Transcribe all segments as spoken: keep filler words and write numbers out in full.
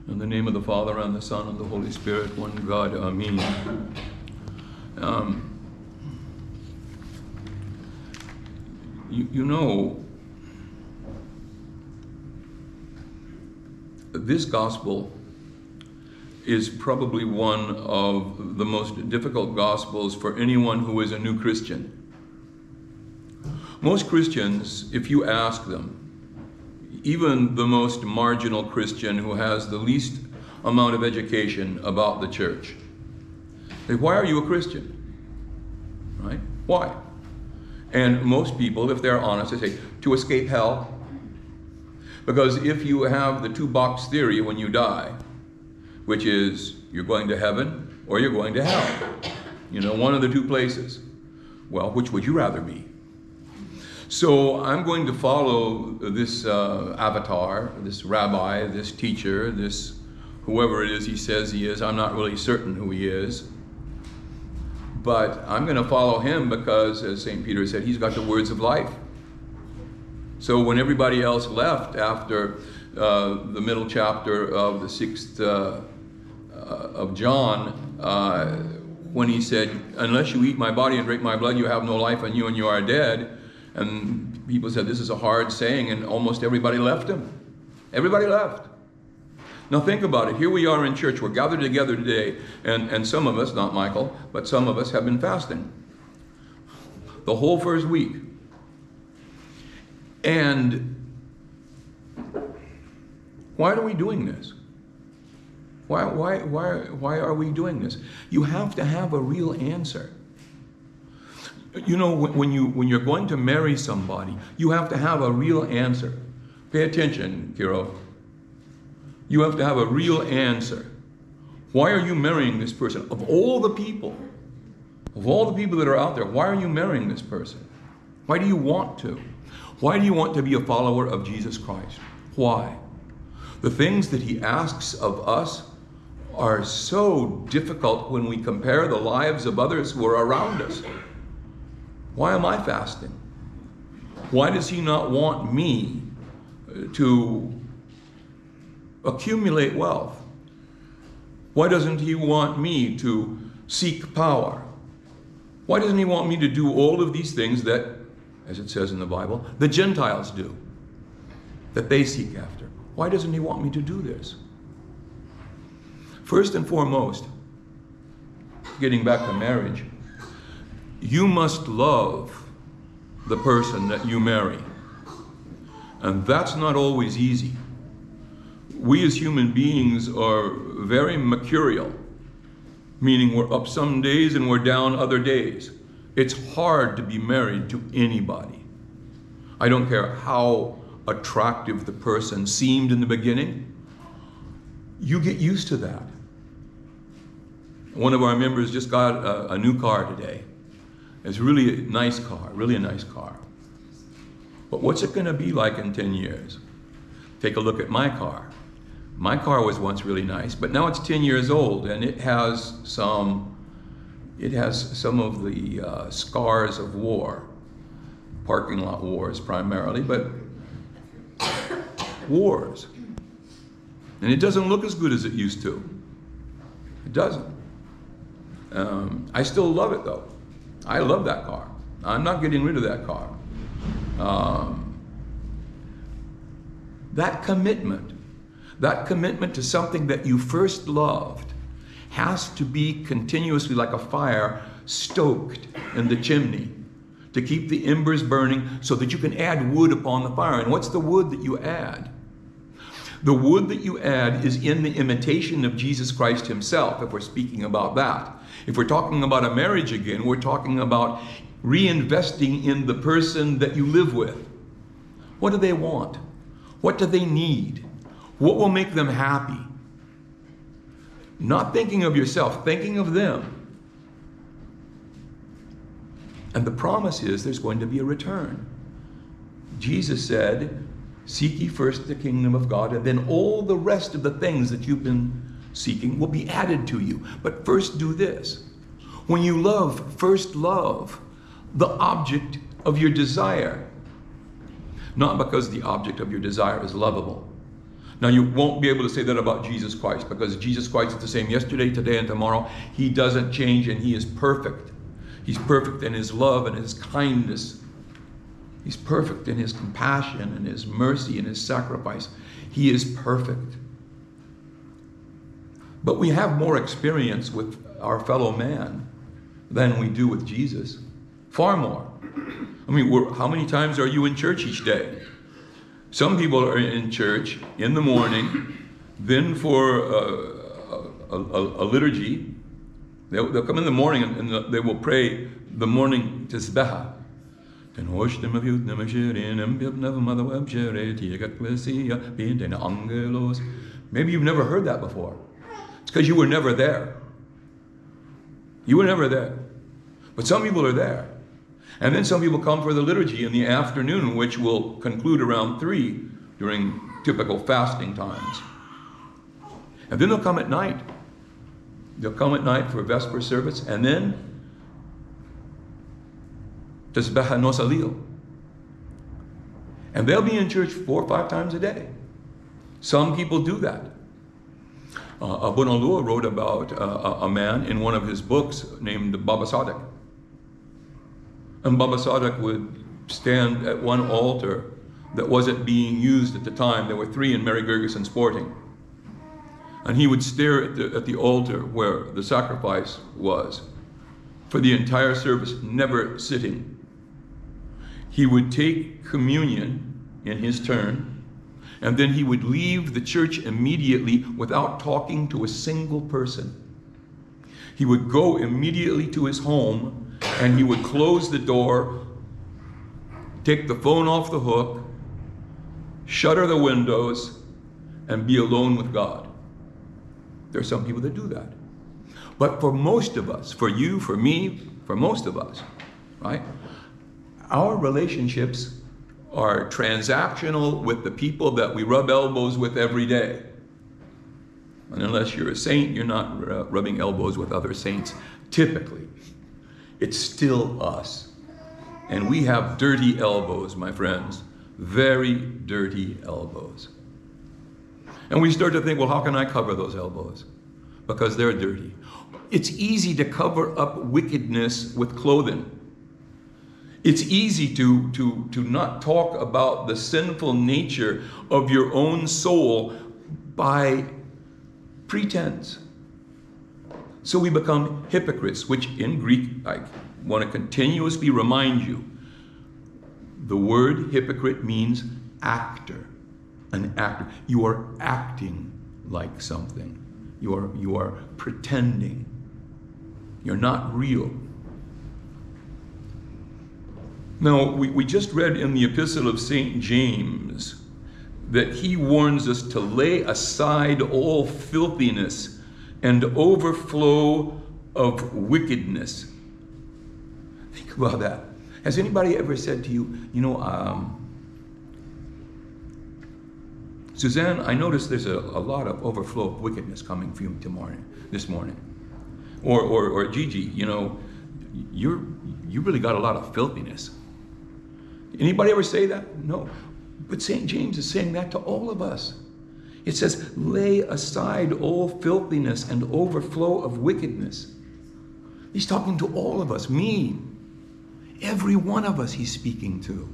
In the name of the Father, and the Son, and the Holy Spirit, one God, Amen. Um, you, you know, this gospel is probably one of the most difficult gospels for anyone who is a new Christian. Most Christians, if you ask them, even the most marginal Christian who has the least amount of education about the church, say, why are you a Christian? Right? Why? And most people, if they're honest, they say, to escape hell. Because if you have the two-box theory when you die, which is you're going to heaven or you're going to hell, you know, one of the two places, well, which would you rather be? So I'm going to follow this uh, avatar, this rabbi, this teacher, this whoever it is he says he is. I'm not really certain who he is. But I'm going to follow him because, as Saint Peter said, he's got the words of life. So when everybody else left after uh, the middle chapter of the sixth uh, uh, of John, uh, when he said, unless you eat my body and drink my blood, you have no life in you and you are dead. And people said, this is a hard saying, and almost everybody left him. Everybody left. Now think about it. Here we are in church. We're gathered together today, and, and some of us, not Michael, but some of us have been fasting the whole first week. And why are we doing this? Why, why, why, why are we doing this? You have to have a real answer. You know, when, you, when you're going to marry somebody, you have to have a real answer. Pay attention, Kiro. You have to have a real answer. Why are you marrying this person? Of all the people, of all the people that are out there, why are you marrying this person? Why do you want to? Why do you want to be a follower of Jesus Christ? Why? The things that he asks of us are so difficult when we compare the lives of others who are around us. Why am I fasting? Why does he not want me to accumulate wealth? Why doesn't he want me to seek power? Why doesn't he want me to do all of these things that, as it says in the Bible, the Gentiles do, that they seek after? Why doesn't he want me to do this? First and foremost, getting back to marriage, you must love the person that you marry. And that's not always easy. We as human beings are very mercurial, meaning we're up some days and we're down other days. It's hard to be married to anybody. I don't care how attractive the person seemed in the beginning. You get used to that. One of our members just got a, a new car today. It's really a nice car, really a nice car. But what's it going to be like in ten years? Take a look at my car. My car was once really nice, but now it's ten years old, and it has some, it has some of the uh, scars of war, parking lot wars primarily, but wars. And it doesn't look as good as it used to. It doesn't. Um, I still love it though. I love that car. I'm not getting rid of that car. Um, that commitment, that commitment to something that you first loved has to be continuously like a fire stoked in the chimney to keep the embers burning so that you can add wood upon the fire. And what's the wood that you add? The wood that you add is in the imitation of Jesus Christ himself, if we're speaking about that. If we're talking about a marriage again, we're talking about reinvesting in the person that you live with. What do they want? What do they need? What will make them happy? Not thinking of yourself, thinking of them. And the promise is there's going to be a return. Jesus said, seek ye first the kingdom of God, and then all the rest of the things that you've been seeking will be added to you. But first do this. When you love, first love the object of your desire. Not because the object of your desire is lovable, Now, you won't be able to say that about Jesus Christ, because Jesus Christ is the same yesterday, today, and tomorrow. He doesn't change, and he is perfect. He's perfect in his love and his kindness. He's perfect in his compassion and his mercy and his sacrifice. He is perfect. But we have more experience with our fellow man than we do with Jesus. Far more. I mean, we're, how many times are you in church each day? Some people are in church in the morning, then for uh, a, a, a liturgy. They'll, they'll come in the morning and, and they will pray the morning Tisbeha. Maybe you've never heard that before. It's because you were never there. You were never there. But some people are there. And then some people come for the liturgy in the afternoon, which will conclude around three during typical fasting times. And then they'll come at night. They'll come at night for Vesper service, and then Tasbeha Nosalil. And they'll be in church four or five times a day. Some people do that. Uh, Abu Nalur wrote about uh, a man in one of his books named Baba Sadiq. And Baba Sadiq would stand at one altar that wasn't being used at the time. There were three in Mary Gergeson Sporting. And he would stare at the, at the altar where the sacrifice was for the entire service, never sitting. He would take communion in his turn, and then he would leave the church immediately without talking to a single person. He would go immediately to his home, and he would close the door, take the phone off the hook, shutter the windows, and be alone with God. There are some people that do that. But for most of us, for you, for me, for most of us, right, our relationships are transactional with the people that we rub elbows with every day. And unless you're a saint, you're not uh, rubbing elbows with other saints, typically. It's still us. And we have dirty elbows, my friends. Very dirty elbows. And we start to think, well, how can I cover those elbows? Because they're dirty. It's easy to cover up wickedness with clothing. It's easy to, to, to not talk about the sinful nature of your own soul by pretense. So we become hypocrites, which in Greek, I want to continuously remind you, the word hypocrite means actor, an actor. You are acting like something. You are, you are pretending. You're not real. Now, we, we just read in the Epistle of Saint James that he warns us to lay aside all filthiness and overflow of wickedness. Think about that. Has anybody ever said to you, you know, um, Suzanne, I noticed there's a, a lot of overflow of wickedness coming from you tomorrow, this morning. Or, or, or Gigi, you know, you're, you really got a lot of filthiness. Anybody ever say that? No. But Saint James is saying that to all of us. It says, lay aside all filthiness and overflow of wickedness. He's talking to all of us, me. Every one of us he's speaking to.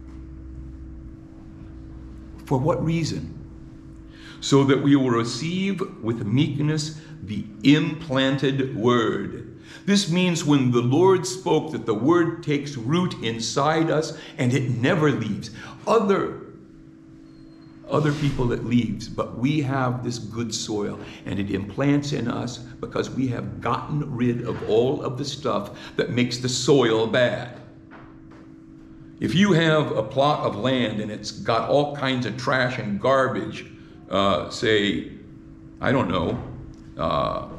For what reason? So that we will receive with meekness the implanted word. This means when the Lord spoke, that the word takes root inside us and it never leaves. Other, other people it leaves, but we have this good soil and it implants in us because we have gotten rid of all of the stuff that makes the soil bad. If you have a plot of land and it's got all kinds of trash and garbage, uh, say, I don't know, uh,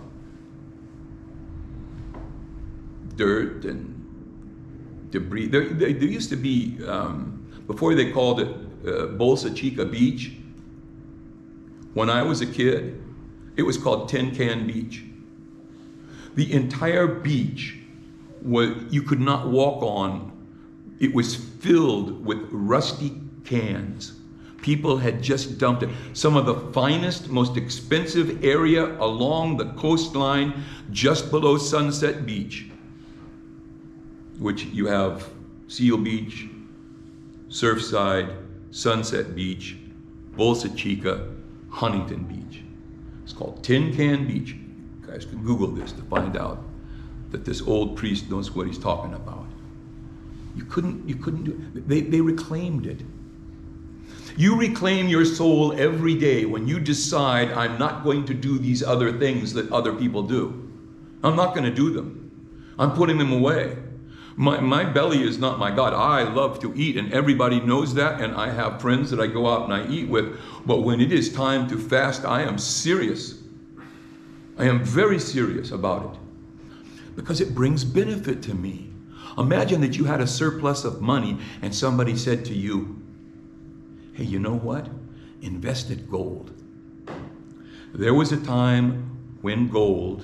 dirt and debris. There, there, there used to be, um, before they called it uh, Bolsa Chica Beach, when I was a kid, it was called Tin Can Beach. The entire beach, was, you could not walk on. It was filled with rusty cans, People had just dumped it. Some of the finest, most expensive area along the coastline just below Sunset Beach, which you have Seal Beach, Surfside, Sunset Beach, Bolsa Chica, Huntington Beach. It's called Tin Can Beach. You guys can Google this to find out that this old priest knows what he's talking about. You couldn't, you couldn't do it. They, they reclaimed it. You reclaim your soul every day when you decide, I'm not going to do these other things that other people do. I'm not going to do them. I'm putting them away. My, my belly is not my God. I love to eat, and everybody knows that, and I have friends that I go out and I eat with. But when it is time to fast, I am serious. I am very serious about it because it brings benefit to me. Imagine that you had a surplus of money and somebody said to you, hey, you know what? Invest in gold. There was a time when gold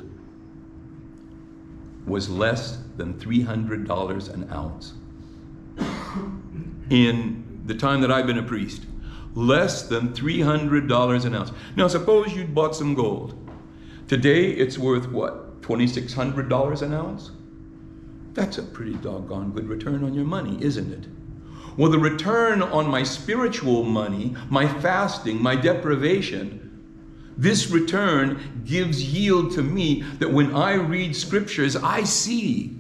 was less than three hundred dollars an ounce. In the time that I've been a priest, less than three hundred dollars an ounce. Now suppose you'd bought some gold. Today it's worth what, twenty-six hundred dollars an ounce? That's a pretty doggone good return on your money, isn't it? Well, the return on my spiritual money, my fasting, my deprivation, this return gives yield to me that when I read scriptures, I see.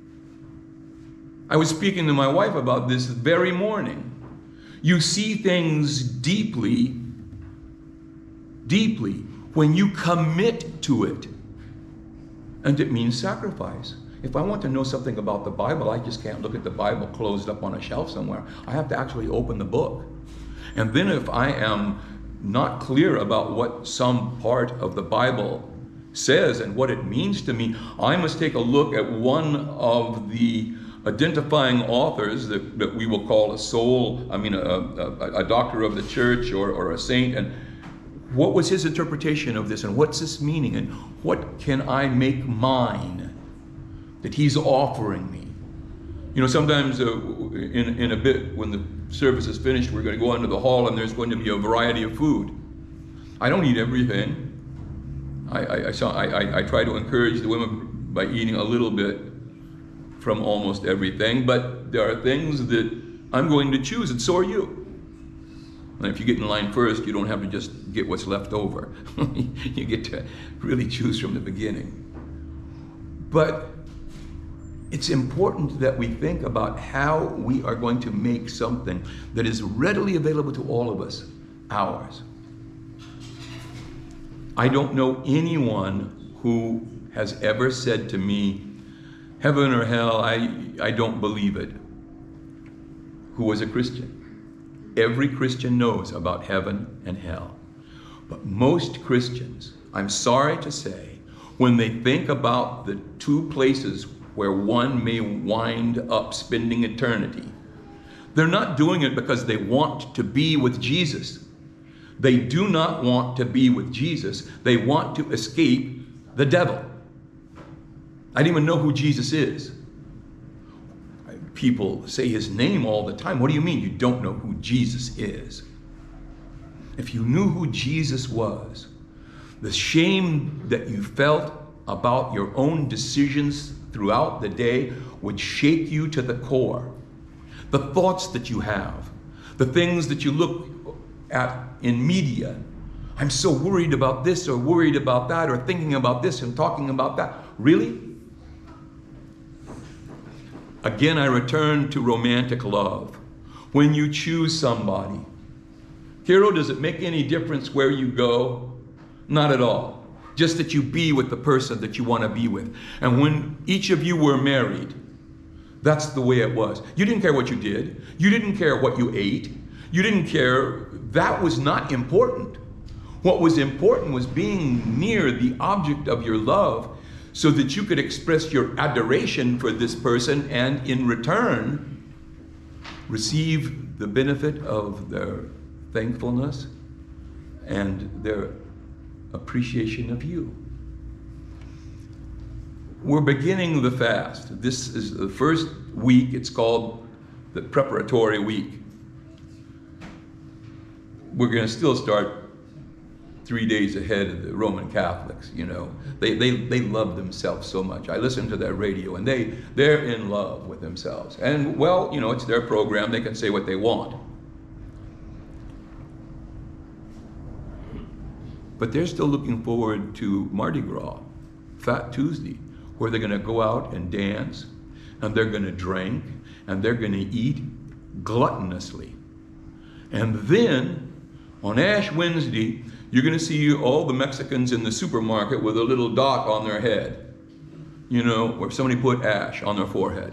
I was speaking to my wife about this very morning. You see things deeply, deeply when you commit to it. And it means sacrifice. If I want to know something about the Bible, I just can't look at the Bible closed up on a shelf somewhere. I have to actually open the book. And then if I am not clear about what some part of the Bible says and what it means to me, I must take a look at one of the identifying authors that, that we will call a soul, I mean a, a, a doctor of the church or, or a saint, and what was his interpretation of this and what's this meaning and what can I make mine that he's offering me. You know, sometimes uh, in, in a bit when the service is finished, we're going to go into the hall and there's going to be a variety of food. I don't eat everything. I, I, I, saw, I, I, I try to encourage the women by eating a little bit from almost everything, but there are things that I'm going to choose, and so are you. And if you get in line first, you don't have to just get what's left over. You get to really choose from the beginning. But it's important that we think about how we are going to make something that is readily available to all of us, ours. I don't know anyone who has ever said to me, heaven or hell, I, I don't believe it, who was a Christian. Every Christian knows about heaven and hell. But most Christians, I'm sorry to say, when they think about the two places where one may wind up spending eternity, they're not doing it because they want to be with Jesus. They do not want to be with Jesus. They want to escape the devil. I didn't even know who Jesus is. People say his name all the time. What do you mean you don't know who Jesus is? If you knew who Jesus was, the shame that you felt about your own decisions throughout the day would shake you to the core. The thoughts that you have, the things that you look at in media. I'm so worried about this or worried about that or thinking about this and talking about that. Really? Again, I return to romantic love. When you choose somebody, hero, does it make any difference where you go? Not at all. Just that you be with the person that you want to be with. And when each of you were married, that's the way it was. You didn't care what you did. You didn't care what you ate. You didn't care. That was not important. What was important was being near the object of your love so that you could express your adoration for this person and in return receive the benefit of their thankfulness and their appreciation of you. We're beginning the fast. This is the first week. It's called the preparatory week. we're going to still start three days ahead of the Roman Catholics, you know. They, they, they love themselves so much. I listen to their radio, and they, they're in love with themselves. And, well, you know, it's their program. They can say what they want. But they're still looking forward to Mardi Gras, Fat Tuesday, where they're going to go out and dance, and they're going to drink, and they're going to eat gluttonously. And then, on Ash Wednesday, you're going to see all the Mexicans in the supermarket with a little dot on their head, you know, where somebody put ash on their forehead.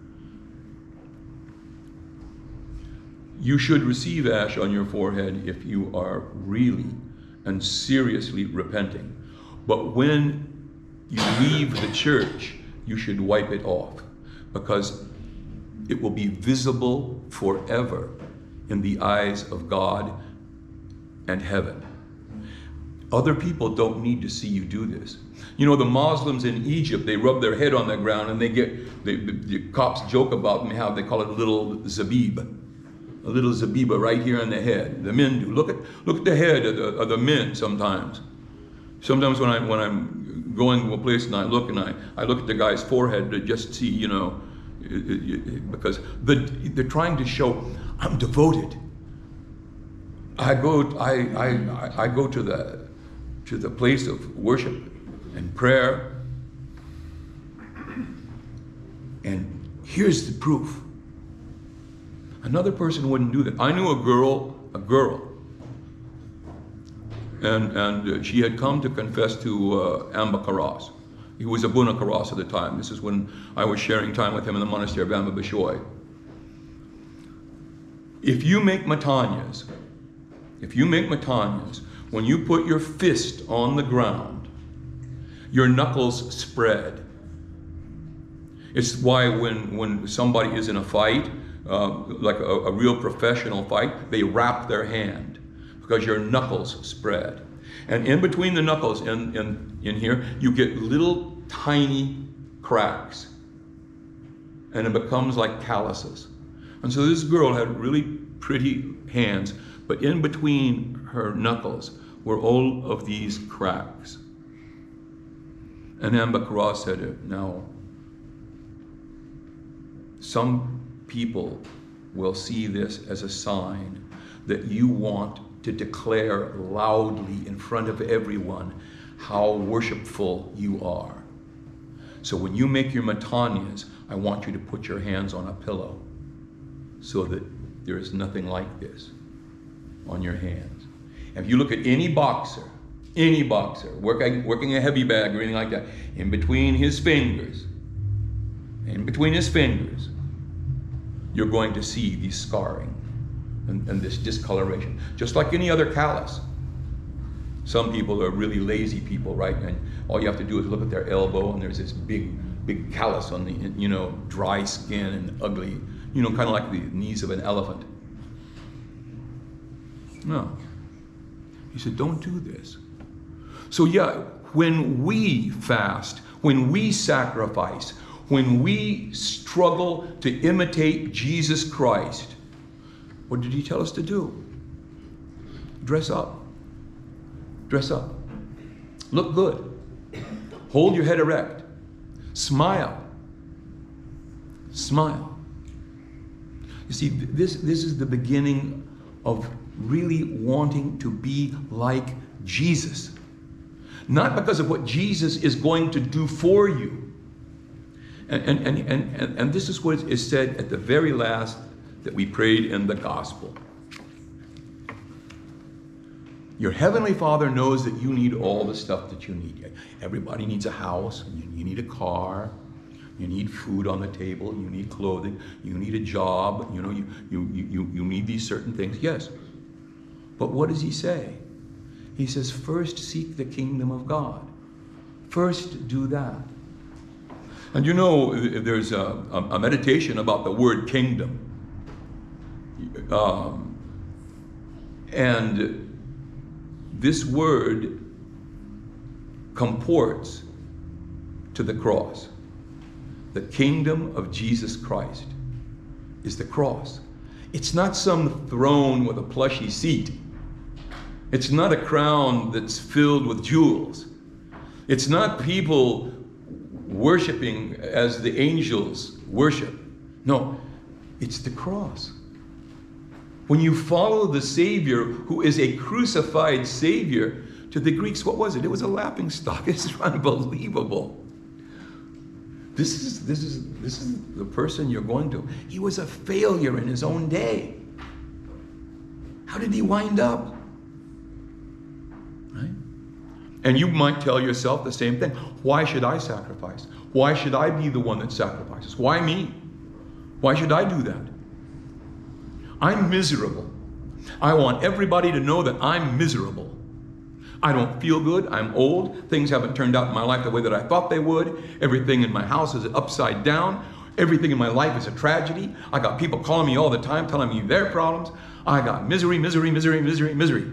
You should receive ash on your forehead if you are really and seriously repenting. But when you leave the church, you should wipe it off, because it will be visible forever in the eyes of God and heaven. Other people don't need to see you do this. You know, the Muslims in Egypt, they rub their head on the ground and they get, they, the, the cops joke about them, how they call it a little zabib. A little zabiba right here on the head. The men do. Look at, look at the head of the, of the men sometimes. Sometimes when, I, when I'm going to a place and I look and I, I look at the guy's forehead to just see, you know, it, it, it, because the, they're trying to show, I'm devoted. I go, I, I, I go to the, to the place of worship and prayer, and here's the proof. Another person wouldn't do that. I knew a girl, a girl, and and she had come to confess to uh, Amba Karas. He was Abuna Karas at the time. This is when I was sharing time with him in the monastery of Amba Bishoy. If you make matanyas, if you make matanyas, when you put your fist on the ground, your knuckles spread. It's why when, when somebody is in a fight, uh, like a, a real professional fight, they wrap their hand, because your knuckles spread. And in between the knuckles, in, in, in here, you get little tiny cracks. And it becomes like calluses. And so this girl had really pretty hands, but in between her knuckles were all of these cracks. And Amba Karas said, now, some people will see this as a sign that you want to declare loudly in front of everyone how worshipful you are. So when you make your matanyas, I want you to put your hands on a pillow so that there is nothing like this on your hands. If you look at any boxer, any boxer working, working a heavy bag or anything like that, in between his fingers, in between his fingers, you're going to see the scarring and, and this discoloration, just like any other callus. Some people are really lazy people, right? And all you have to do is look at their elbow, and there's this big, big callus on the, you know, dry skin and ugly, you know, kind of like the knees of an elephant. No. He said, don't do this. So yeah, when we fast, when we sacrifice, when we struggle to imitate Jesus Christ, what did he tell us to do? Dress up. Dress up. Look good. Hold your head erect. Smile. Smile. You see, this, this is the beginning of really wanting to be like Jesus. Not because of what Jesus is going to do for you. And, and, and, and, and this is what is said at the very last that we prayed in the gospel. Your heavenly Father knows that you need all the stuff that you need. Everybody needs a house, you, you need a car, you need food on the table, you need clothing, you need a job, you know, you, you, you, you need these certain things. Yes. But what does he say? He says, first seek the kingdom of God. First do that. And you know, there's a, a meditation about the word kingdom. Um, and this word comports to the cross. The kingdom of Jesus Christ is the cross. It's not some throne with a plushy seat. It's not a crown that's filled with jewels. It's not people worshiping as the angels worship. No, it's the cross. When you follow the Savior, who is a crucified Savior, to the Greeks, what was it? It was a laughing stock. It's unbelievable. This is, this is, this is the person you're going to. He was a failure in his own day. How did he wind up? Right? And you might tell yourself the same thing. Why should I sacrifice? Why should I be the one that sacrifices? Why me? Why should I do that? I'm miserable. I want everybody to know that I'm miserable. I don't feel good. I'm old. Things haven't turned out in my life the way that I thought they would. Everything in my house is upside down. Everything in my life is a tragedy. I got people calling me all the time, telling me their problems. I got misery, misery, misery, misery, misery.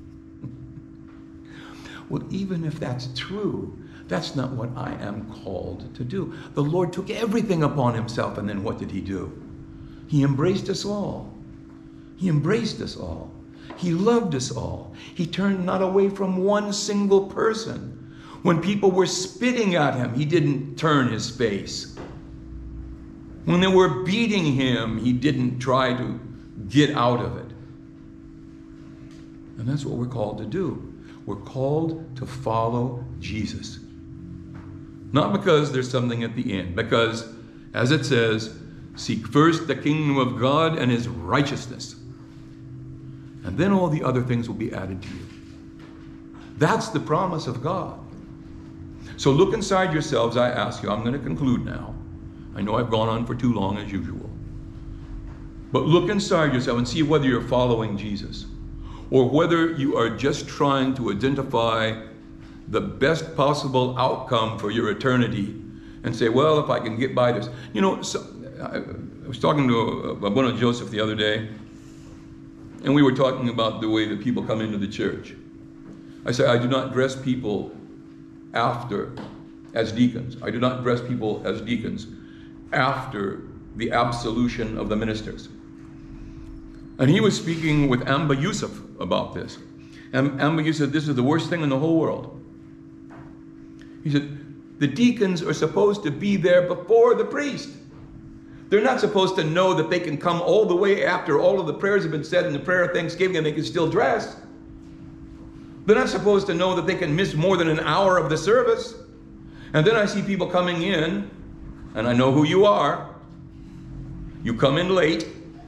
Well, even if that's true, that's not what I am called to do. The Lord took everything upon himself, and then what did he do? He embraced us all. He embraced us all. He loved us all. He turned not away from one single person. When people were spitting at him, he didn't turn his face. When they were beating him, he didn't try to get out of it. And that's what we're called to do. We're called to follow Jesus. Not because there's something at the end, because, as it says, seek first the kingdom of God and his righteousness, and then all the other things will be added to you. That's the promise of God. So look inside yourselves, I ask you. I'm going to conclude now. I know I've gone on for too long as usual. But look inside yourself and see whether you're following Jesus, or whether you are just trying to identify the best possible outcome for your eternity and say, well, if I can get by this. You know, so, I, I was talking to Abuna Joseph the other day, and we were talking about the way that people come into the church. I say, I do not dress people after as deacons. I do not dress people as deacons after the absolution of the ministers. And he was speaking with Amba Yusuf about this. And Amba Yusuf said, this is the worst thing in the whole world. He said, the deacons are supposed to be there before the priest. They're not supposed to know that they can come all the way after all of the prayers have been said in the prayer of thanksgiving and they can still dress. They're not supposed to know that they can miss more than an hour of the service. And then I see people coming in, and I know who you are. You come in late.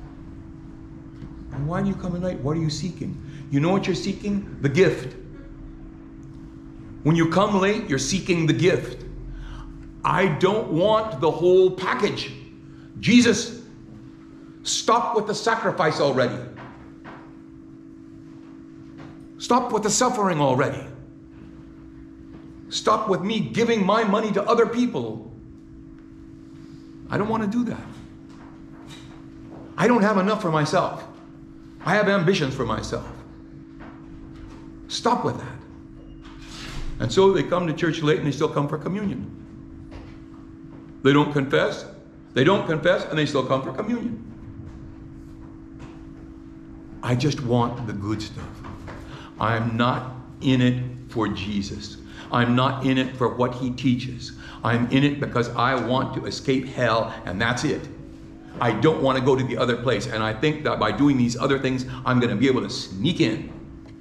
And why do you come in late? What are you seeking? You know what you're seeking? The gift. When you come late, you're seeking the gift. I don't want the whole package. Jesus, stop with the sacrifice already. Stop with the suffering already. Stop with me giving my money to other people. I don't want to do that. I don't have enough for myself. I have ambitions for myself. Stop with that. And so they come to church late and they still come for communion. They don't confess. They don't confess and they still come for communion. I just want the good stuff. I'm not in it for Jesus. I'm not in it for what he teaches. I'm in it because I want to escape hell, and that's it. I don't want to go to the other place, and I think that by doing these other things, I'm going to be able to sneak in.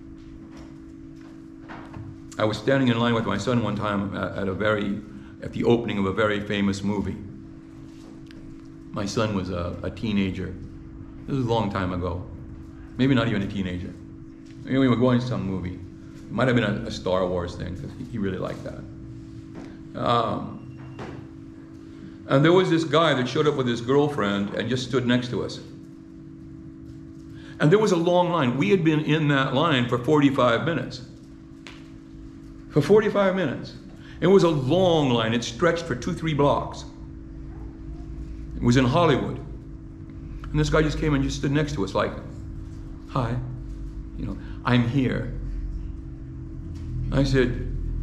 I was standing in line with my son one time at a very, at the opening of a very famous movie. My son was a, a teenager. This was a long time ago. Maybe not even a teenager. Maybe we were going to some movie. It might have been a, a Star Wars thing, because he, he really liked that. Um, and there was this guy that showed up with his girlfriend and just stood next to us. And there was a long line. We had been in that line for forty-five minutes. For forty-five minutes. It was a long line. It stretched for two, three blocks. It was in Hollywood. And this guy just came and just stood next to us like, hi, you know, I'm here. I said,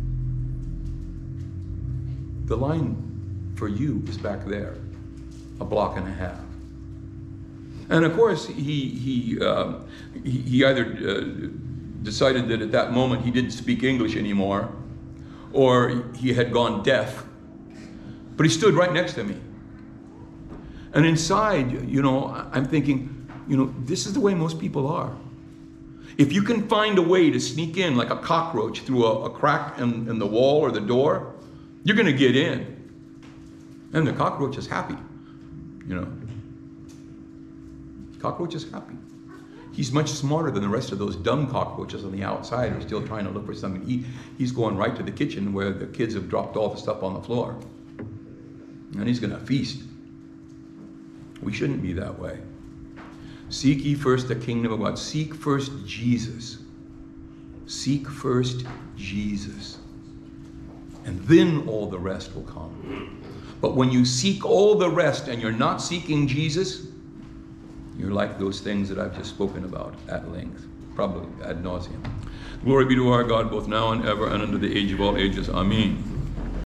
the line for you is back there, a block and a half. And of course, he he uh, he, he either uh, decided that at that moment he didn't speak English anymore, or he had gone deaf. But he stood right next to me. And inside, you know, I'm thinking, you know, this is the way most people are. If you can find a way to sneak in like a cockroach through a, a crack in, in the wall or the door, you're going to get in. And the cockroach is happy, you know. Cockroach is happy. He's much smarter than the rest of those dumb cockroaches on the outside who are still trying to look for something to eat. He's going right to the kitchen where the kids have dropped all the stuff on the floor. And he's going to feast. We shouldn't be that way. Seek ye first the kingdom of God. Seek first Jesus. Seek first Jesus. And then all the rest will come. But when you seek all the rest and you're not seeking Jesus, you're like those things that I've just spoken about at length, probably ad nauseum. Glory be to our God, both now and ever, and unto the age of all ages. Amen.